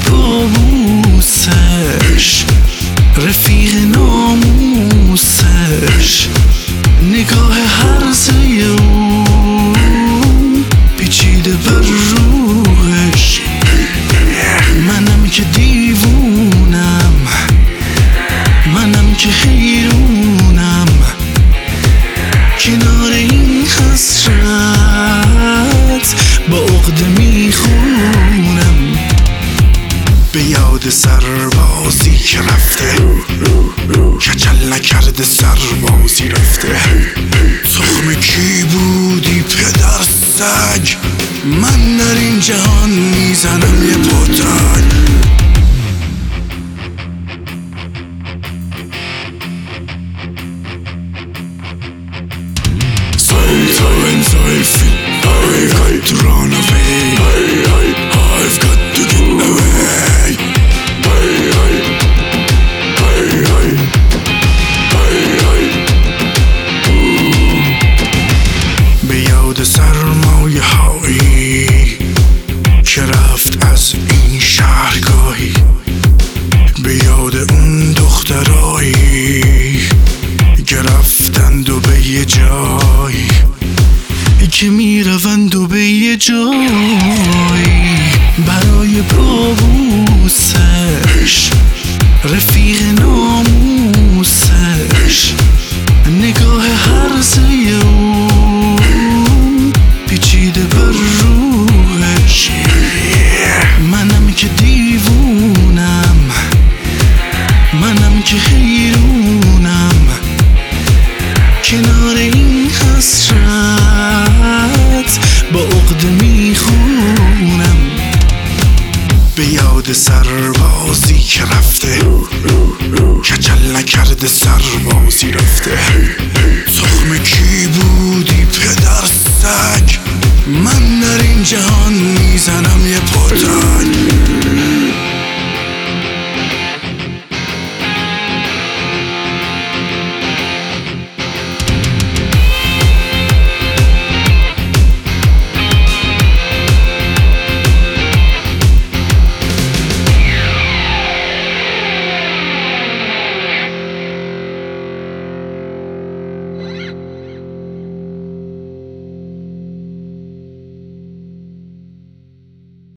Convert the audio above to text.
پابوسش، رفیق ناموسش، نگاه هرزه اون پیچیده بر روحش. منم که دیوونم، منم که حیرونم، کنار این حسرت با عقده میخونم. به یاد سربازی که رفته، کچل نکرده سربازی رفته. تخم کی بودی پدر سگ، من در این جهان میزنم یه پتک. Sometimes I feel I got to run away, I've got to get away. به یاد سرمایه هایی که رفت از این شهرگاهی، به یاد اون دخترایی که رفتند و به یه جایی، که میروند و به یه جایی. برای پابوسش، رفیق ناموسش، نگاه هرزه اون پیچیده بر روحش. منم که دیوونم، منم که حیرونم، کنار این حسرت با عقده میخونم. به یاد سربازی که رفته، کچل نکرده سربازی رفته. تخم کی بودی پدر سگ، من در این جهان میزنم یه پتک.